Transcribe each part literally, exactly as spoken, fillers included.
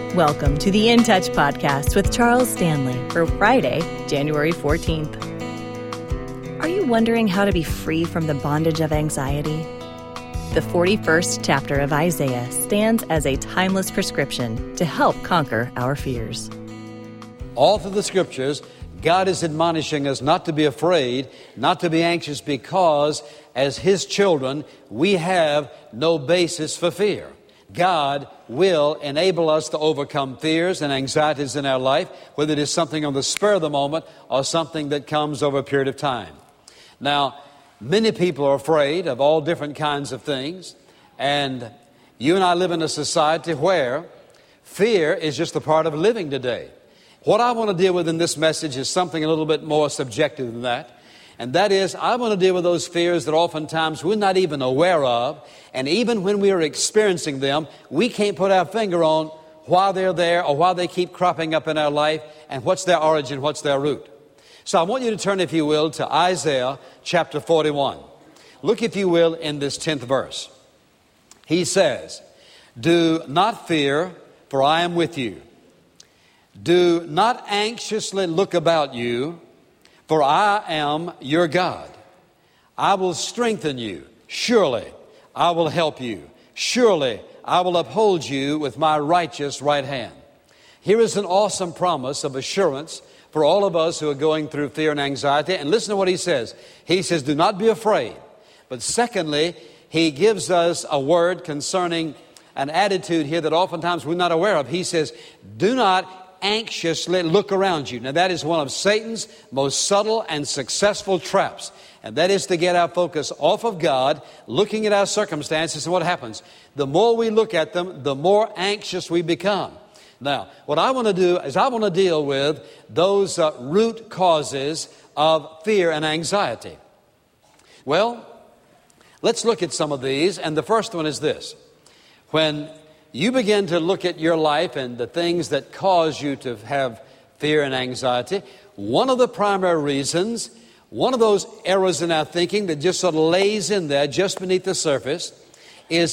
Welcome to the In Touch podcast with Charles Stanley for Friday, January fourteenth. Are you wondering how to be free from the bondage of anxiety? The forty-first chapter of Isaiah stands as a timeless prescription to help conquer our fears. All through the Scriptures, God is admonishing us not to be afraid, not to be anxious, because as His children, we have no basis for fear. God will enable us to overcome fears and anxieties in our life, whether it is something on the spur of the moment or something that comes over a period of time. Now, many people are afraid of all different kinds of things, and you and I live in a society where fear is just a part of living today. What I want to deal with in this message is something a little bit more subjective than that. And that is, I want to deal with those fears that oftentimes we're not even aware of. And even when we are experiencing them, we can't put our finger on why they're there or why they keep cropping up in our life and what's their origin, what's their root. So I want you to turn, if you will, to Isaiah chapter forty-one. Look, if you will, in this tenth verse. He says, "Do not fear, for I am with you. Do not anxiously look about you, for I am your God. I will strengthen you. Surely I will help you. Surely I will uphold you with my righteous right hand." Here is an awesome promise of assurance for all of us who are going through fear and anxiety. And listen to what he says. He says, do not be afraid. But secondly, he gives us a word concerning an attitude here that oftentimes we're not aware of. He says, do not anxiously look around you. Now, that is one of Satan's most subtle and successful traps. And that is to get our focus off of God, looking at our circumstances. And what happens? The more we look at them, the more anxious we become. Now, what I want to do is I want to deal with those uh, root causes of fear and anxiety. Well, let's look at some of these. And the first one is this. When you begin to look at your life and the things that cause you to have fear and anxiety, one of the primary reasons, one of those errors in our thinking that just sort of lays in there just beneath the surface, is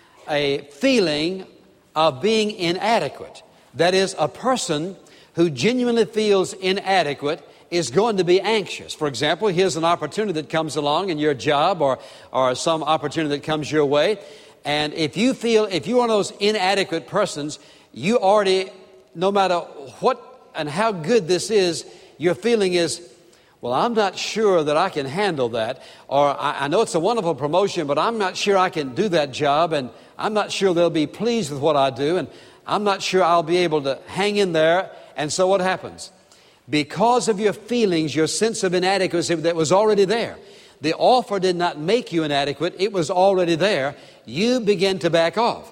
a feeling of being inadequate. That is, a person who genuinely feels inadequate is going to be anxious. For example, here's an opportunity that comes along in your job or, or some opportunity that comes your way. And if you feel, if you're one of those inadequate persons, you already, no matter what and how good this is, your feeling is, well, I'm not sure that I can handle that. Or I, I know it's a wonderful promotion, but I'm not sure I can do that job. And I'm not sure they'll be pleased with what I do. And I'm not sure I'll be able to hang in there. And so what happens? Because of your feelings, your sense of inadequacy that was already there. The offer did not make you inadequate. It was already there. You begin to back off.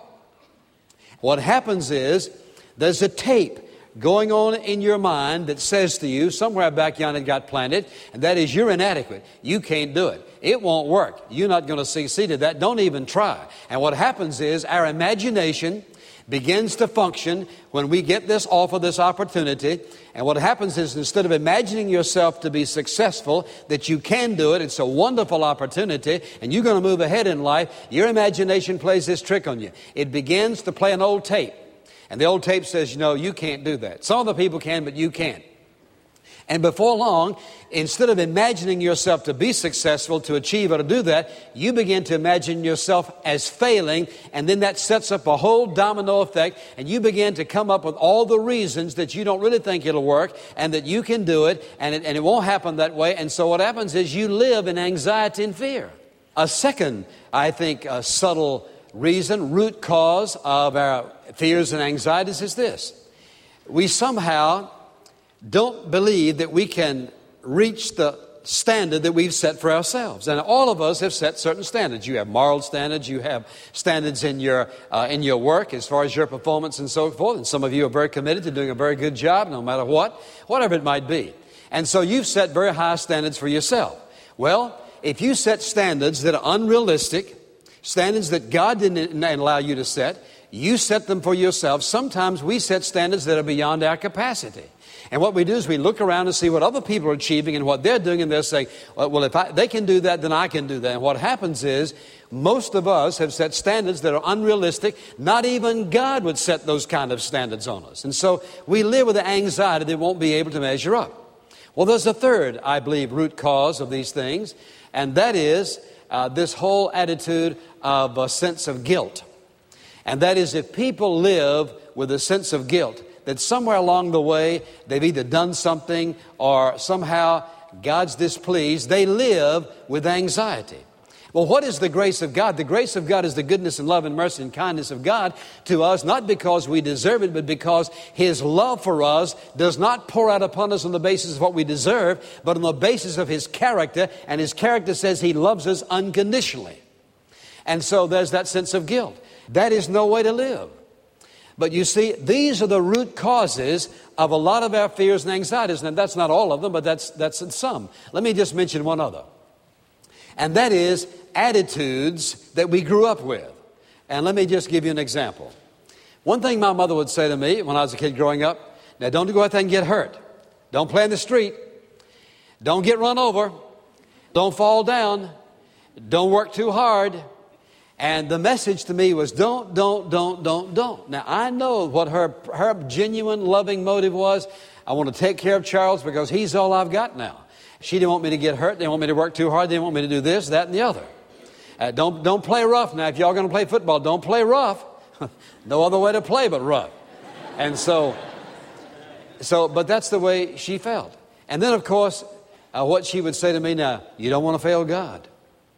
What happens is there's a tape going on in your mind that says to you, somewhere back yonder it got planted, and that is you're inadequate. You can't do it. It won't work. You're not going to succeed at that. Don't even try. And what happens is our imagination begins to function when we get this offer, this opportunity. And what happens is instead of imagining yourself to be successful, that you can do it, it's a wonderful opportunity, and you're going to move ahead in life, your imagination plays this trick on you. It begins to play an old tape. And the old tape says, you know, you can't do that. Some other people can, but you can't. And before long, instead of imagining yourself to be successful, to achieve or to do that, you begin to imagine yourself as failing, and then that sets up a whole domino effect, and you begin to come up with all the reasons that you don't really think it'll work, and that you can do it, and it, and it won't happen that way. And so what happens is you live in anxiety and fear. A second, I think, a subtle reason, root cause of our fears and anxieties is this. We somehow don't believe that we can reach the standard that we've set for ourselves. And all of us have set certain standards. You have moral standards. You have standards in your uh, in your work as far as your performance and so forth. And some of you are very committed to doing a very good job no matter what, whatever it might be. And so you've set very high standards for yourself. Well, if you set standards that are unrealistic, standards that God didn't allow you to set, You set them for yourself. Sometimes we set standards that are beyond our capacity. And what we do is we look around and see what other people are achieving and what they're doing, and they're saying, well, if I, they can do that, then I can do that. And what happens is most of us have set standards that are unrealistic. Not even God would set those kind of standards on us. And so we live with the anxiety that won't be able to measure up. Well, there's a third, I believe, root cause of these things, and that is uh, this whole attitude of a sense of guilt. And that is, if people live with a sense of guilt, that somewhere along the way they've either done something or somehow God's displeased, they live with anxiety. Well, what is the grace of God? The grace of God is the goodness and love and mercy and kindness of God to us, not because we deserve it, but because His love for us does not pour out upon us on the basis of what we deserve, but on the basis of His character, and His character says He loves us unconditionally. And so there's that sense of guilt. That is no way to live. But you see, these are the root causes of a lot of our fears and anxieties. And that's not all of them, but that's, that's some. Let me just mention one other. And that is attitudes that we grew up with. And let me just give you an example. One thing my mother would say to me when I was a kid growing up, now don't go out there and get hurt. Don't play in the street. Don't get run over. Don't fall down. Don't work too hard. And the message to me was don't, don't, don't, don't, don't. Now, I know what her, her genuine, loving motive was. I want to take care of Charles because he's all I've got now. She didn't want me to get hurt. They didn't want me to work too hard. They didn't want me to do this, that, and the other. Uh, don't, don't play rough. Now, if y'all are going to play football, don't play rough. No other way to play but rough. And so, so, but that's the way she felt. And then, of course, uh, what she would say to me, now, you don't want to fail God.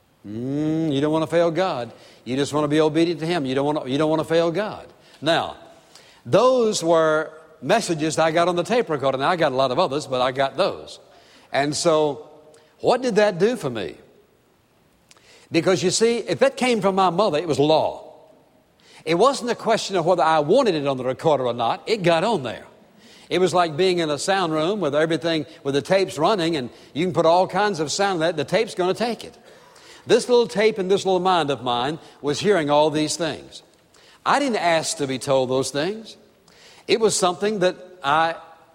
Mm, you don't want to fail God. You just want to be obedient to Him. You don't want to, you don't want to fail God. Now, those were messages I got on the tape recorder. Now, I got a lot of others, but I got those. And so, what did that do for me? Because you see, if that came from my mother, it was law. It wasn't a question of whether I wanted it on the recorder or not. It got on there. It was like being in a sound room with everything, with the tapes running, and you can put all kinds of sound in that. The tape's going to take it. This little tape and this little mind of mine was hearing all these things. I didn't ask to be told those things. It was something that I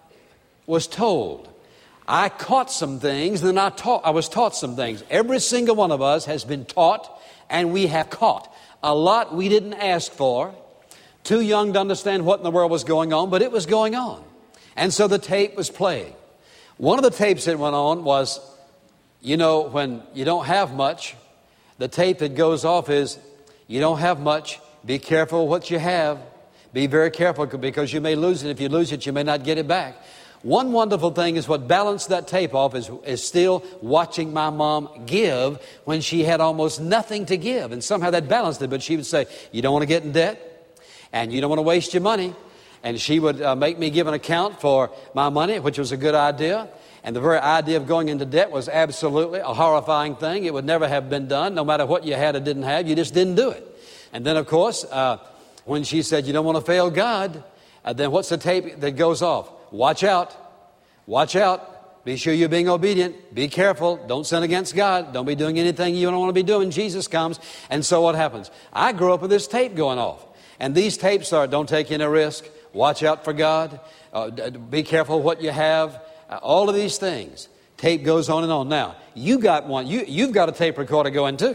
was told. I caught some things, and then I taught. I was taught some things. Every single one of us has been taught, and we have caught. A lot we didn't ask for. Too young to understand what in the world was going on, but it was going on. And so the tape was playing. One of the tapes that went on was, you know, when you don't have much, the tape that goes off is, you don't have much, be careful what you have. Be very careful because you may lose it. If you lose it, you may not get it back. One wonderful thing is what balanced that tape off is, is still watching my mom give when she had almost nothing to give. And somehow that balanced it. But she would say, you don't want to get in debt, and you don't want to waste your money. And she would uh, make me give an account for my money, which was a good idea. And the very idea of going into debt was absolutely a horrifying thing. It would never have been done, no matter what you had or didn't have. You just didn't do it. And then, of course, uh, when she said, you don't want to fail God, uh, then what's the tape that goes off? Watch out. Watch out. Be sure you're being obedient. Be careful. Don't sin against God. Don't be doing anything you don't want to be doing. Jesus comes. And so what happens? I grew up with this tape going off. And these tapes are, don't take any risk. Watch out for God. Uh, be careful what you have. Uh, all of these things. Tape goes on and on. Now, you got one. You, you've got a tape recorder going too.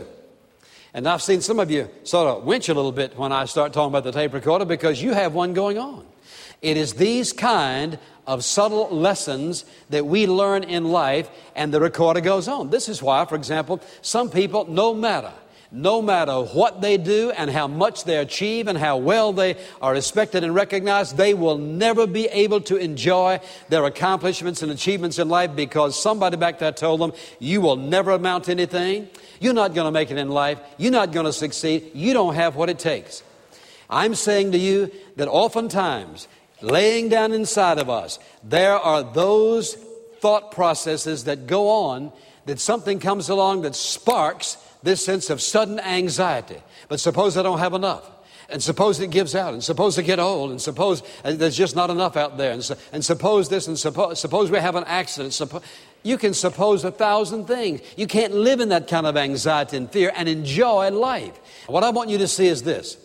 And I've seen some of you sort of winch a little bit when I start talking about the tape recorder because you have one going on. It is these kind of subtle lessons that we learn in life, and the recorder goes on. This is why, for example, some people, no matter, no matter what they do and how much they achieve and how well they are respected and recognized, they will never be able to enjoy their accomplishments and achievements in life because somebody back there told them, you will never amount to anything. You're not going to make it in life. You're not going to succeed. You don't have what it takes. I'm saying to you that oftentimes, laying down inside of us, there are those thought processes that go on, that something comes along that sparks this sense of sudden anxiety. But suppose I don't have enough. And suppose it gives out. And suppose I get old. And suppose there's just not enough out there. And, so, and suppose this. And suppose, suppose we have an accident. Suppo- you can suppose a thousand things. You can't live in that kind of anxiety and fear and enjoy life. What I want you to see is this.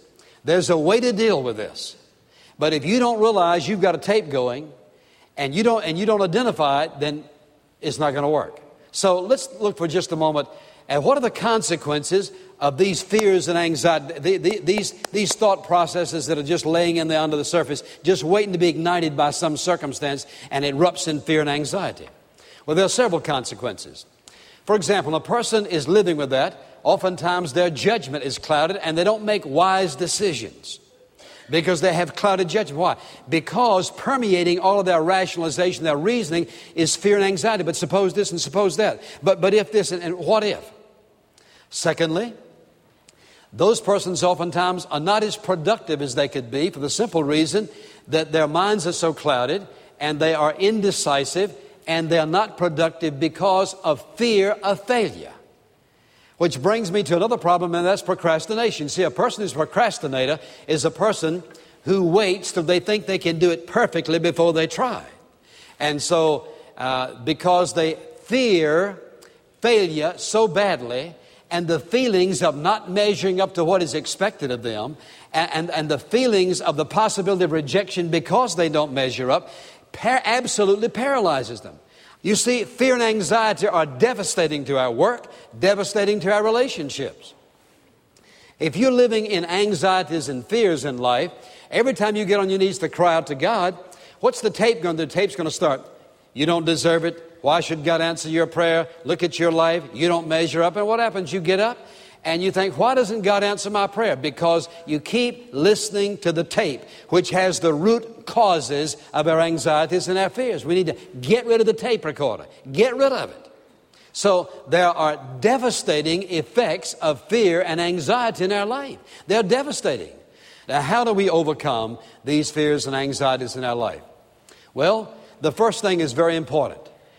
There's a way to deal with this. But if you don't realize you've got a tape going and you don't and you don't identify it, then it's not going to work. So let's look for just a moment at what are the consequences of these fears and anxiety, the, the, these, these thought processes that are just laying in there under the surface, just waiting to be ignited by some circumstance, and it erupts in fear and anxiety. Well, there are several consequences. For example, a person is living with that. Oftentimes their judgment is clouded and they don't make wise decisions because they have clouded judgment. Why? Because permeating all of their rationalization, their reasoning is fear and anxiety. But suppose this and suppose that. But, but if this and, and what if? Secondly, those persons oftentimes are not as productive as they could be for the simple reason that their minds are so clouded and they are indecisive and they are not productive because of fear of failure. Which brings me to another problem, and that's procrastination. See, a person who's a procrastinator is a person who waits till they think they can do it perfectly before they try. And so, uh, because they fear failure so badly, and the feelings of not measuring up to what is expected of them, and, and, and the feelings of the possibility of rejection because they don't measure up, par- absolutely paralyzes them. You see, fear and anxiety are devastating to our work, devastating to our relationships. If you're living in anxieties and fears in life, every time you get on your knees to cry out to God, what's the tape going to do? The tape's going to start. You don't deserve it. Why should God answer your prayer? Look at your life. You don't measure up. And what happens? You get up and you think, why doesn't God answer my prayer? Because you keep listening to the tape, which has the root causes of our anxieties and our fears. We need to get rid of the tape recorder. Get rid of it. So there are devastating effects of fear and anxiety in our life. They're devastating. Now, how do we overcome these fears and anxieties in our life? Well, the first thing is very important.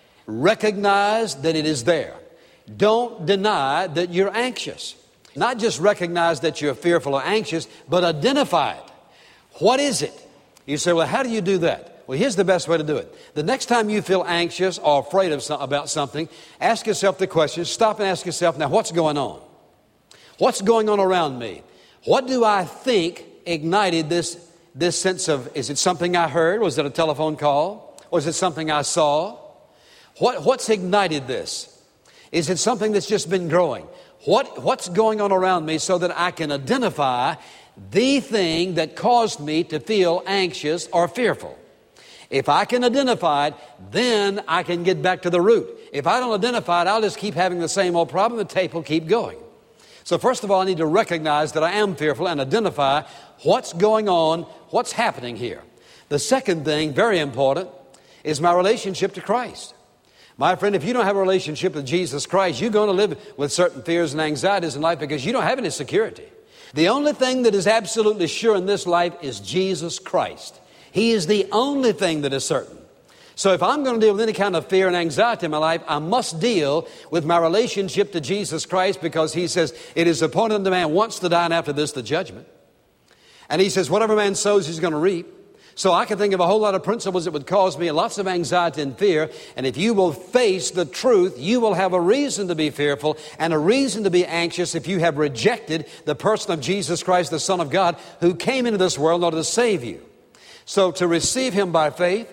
Recognize that it is there. Don't deny that you're anxious. Not just recognize that you're fearful or anxious, but identify it. What is it? You say, well, how do you do that? Well, here's the best way to do it. The next time you feel anxious or afraid of some, about something, ask yourself the question, stop and ask yourself, now what's going on? What's going on around me? What do I think ignited this, this sense of, is it something I heard? Was it a telephone call? Was it something I saw? What, what's ignited this? Is it something that's just been growing? What, what's going on around me so that I can identify the thing that caused me to feel anxious or fearful? If I can identify it, then I can get back to the root. If I don't identify it, I'll just keep having the same old problem. The tape will keep going. So first of all, I need to recognize that I am fearful and identify what's going on, what's happening here. The second thing, very important, is my relationship to Christ. My friend, if you don't have a relationship with Jesus Christ, you're going to live with certain fears and anxieties in life because you don't have any security. The only thing that is absolutely sure in this life is Jesus Christ. He is the only thing that is certain. So if I'm going to deal with any kind of fear and anxiety in my life, I must deal with my relationship to Jesus Christ, because He says, it is appointed unto man once to die, and after this the judgment. And He says, whatever man sows, he's going to reap. So I can think of a whole lot of principles that would cause me lots of anxiety and fear. And if you will face the truth, you will have a reason to be fearful and a reason to be anxious if you have rejected the person of Jesus Christ, the Son of God, who came into this world in order to save you. So to receive Him by faith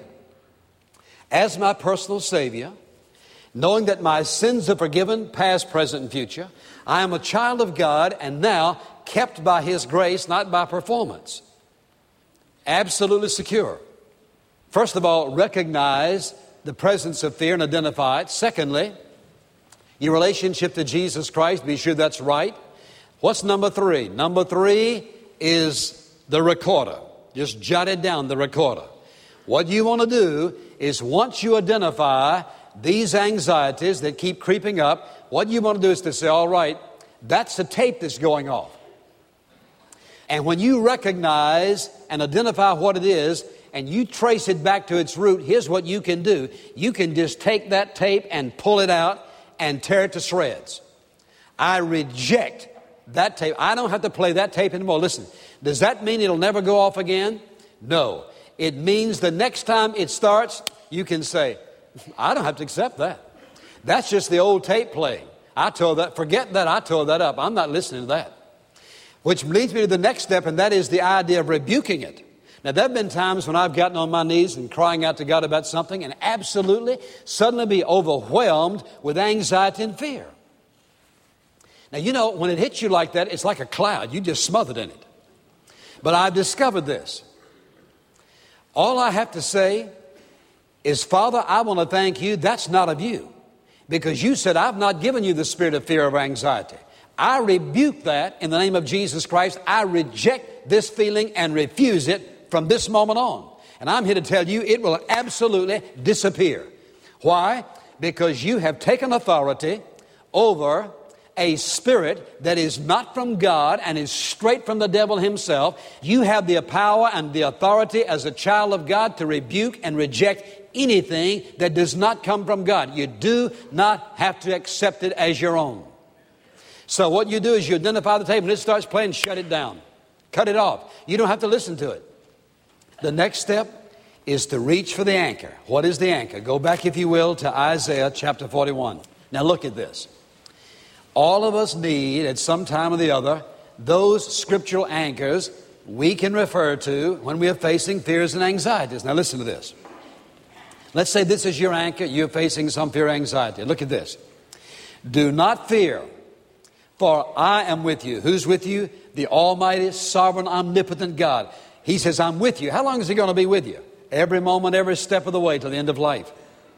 as my personal Savior, knowing that my sins are forgiven, past, present, and future, I am a child of God and now kept by His grace, not by performance. Absolutely secure. First of all, recognize the presence of fear and identify it. Secondly, your relationship to Jesus Christ, be sure that's right. What's number three? Number three is the recorder. Just jot it down, the recorder. What you want to do is, once you identify these anxieties that keep creeping up, what you want to do is to say, all right, that's the tape that's going off. And when you recognize and identify what it is, and you trace it back to its root, here's what you can do. You can just take that tape and pull it out and tear it to shreds. I reject that tape. I don't have to play that tape anymore. Listen, does that mean it'll never go off again? No. It means the next time it starts, you can say, I don't have to accept that. That's just the old tape playing. I tore that, forget that, I tore that up. I'm not listening to that. Which leads me to the next step, and that is the idea of rebuking it. Now, there have been times when I've gotten on my knees and crying out to God about something and absolutely suddenly be overwhelmed with anxiety and fear. Now, you know, when it hits you like that, it's like a cloud. You just smothered in it. But I've discovered this. All I have to say is, Father, I want to thank you. That's not of you. Because you said, I've not given you the spirit of fear or anxiety. I rebuke that in the name of Jesus Christ. I reject this feeling and refuse it from this moment on. And I'm here to tell you it will absolutely disappear. Why? Because you have taken authority over a spirit that is not from God and is straight from the devil himself. You have the power and the authority as a child of God to rebuke and reject anything that does not come from God. You do not have to accept it as your own. So what you do is you identify the tape. When it starts playing, shut it down. Cut it off. You don't have to listen to it. The next step is to reach for the anchor. What is the anchor? Go back, if you will, to Isaiah chapter forty-one. Now look at this. All of us need, at some time or the other, those scriptural anchors we can refer to when we are facing fears and anxieties. Now listen to this. Let's say this is your anchor. You're facing some fear or anxiety. Look at this. Do not fear, for I am with you. Who's with you? The Almighty, sovereign, omnipotent God. He says, I'm with you. How long is He going to be with you? Every moment, every step of the way to the end of life.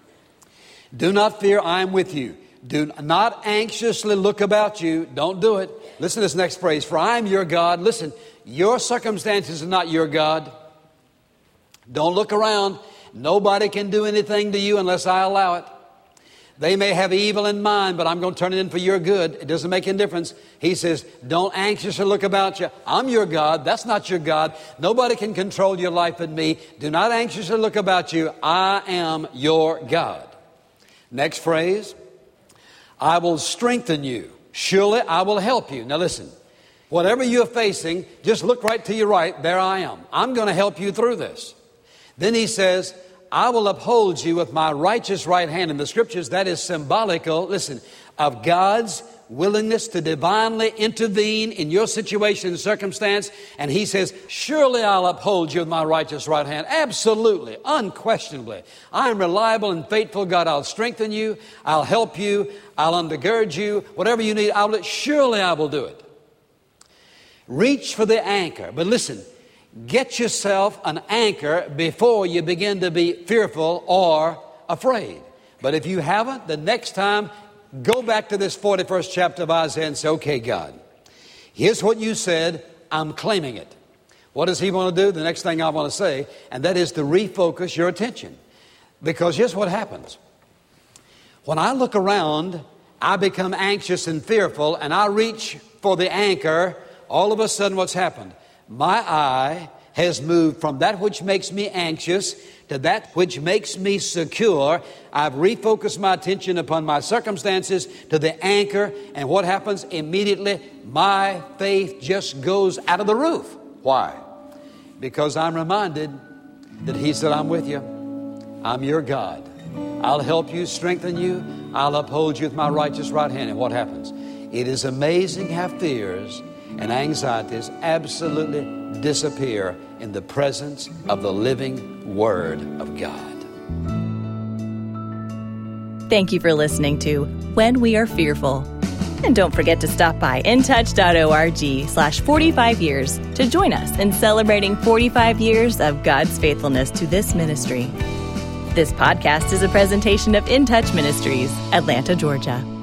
Do not fear, I am with you. Do not anxiously look about you. Don't do it. Listen to this next phrase. For I am your God. Listen, your circumstances are not your God. Don't look around. Nobody can do anything to you unless I allow it. They may have evil in mind, but I'm going to turn it in for your good. It doesn't make any difference. He says, don't anxiously look about you. I'm your God. That's not your God. Nobody can control your life but me. Do not anxiously look about you. I am your God. Next phrase. I will strengthen you. Surely I will help you. Now listen, whatever you're facing, just look right to your right. There I am. I'm going to help you through this. Then he says, I will uphold you with my righteous right hand. In the scriptures, that is symbolical, listen, of God's willingness to divinely intervene in your situation and circumstance. And he says, surely I'll uphold you with my righteous right hand. Absolutely, unquestionably. I am reliable and faithful God. I'll strengthen you. I'll help you. I'll undergird you. Whatever you need, I'll, surely I will do it. Reach for the anchor. But listen, get yourself an anchor before you begin to be fearful or afraid. But if you haven't, the next time, go back to this forty-first chapter of Isaiah and say, okay, God, here's what you said. I'm claiming it. What does He want to do? The next thing I want to say, and that is to refocus your attention. Because here's what happens. When I look around, I become anxious and fearful, and I reach for the anchor. All of a sudden, what's happened? My eye has moved from that which makes me anxious to that which makes me secure. I've refocused my attention upon my circumstances to the anchor. And what happens? Immediately, my faith just goes out of the roof. Why? Because I'm reminded that He said, I'm with you. I'm your God. I'll help you, strengthen you. I'll uphold you with my righteous right hand. And what happens? It is amazing how fears and anxieties absolutely disappear in the presence of the living Word of God. Thank you for listening to When We Are Fearful. And don't forget to stop by intouch.org slash 45 years to join us in celebrating forty-five years of God's faithfulness to this ministry. This podcast is a presentation of In Touch Ministries, Atlanta, Georgia.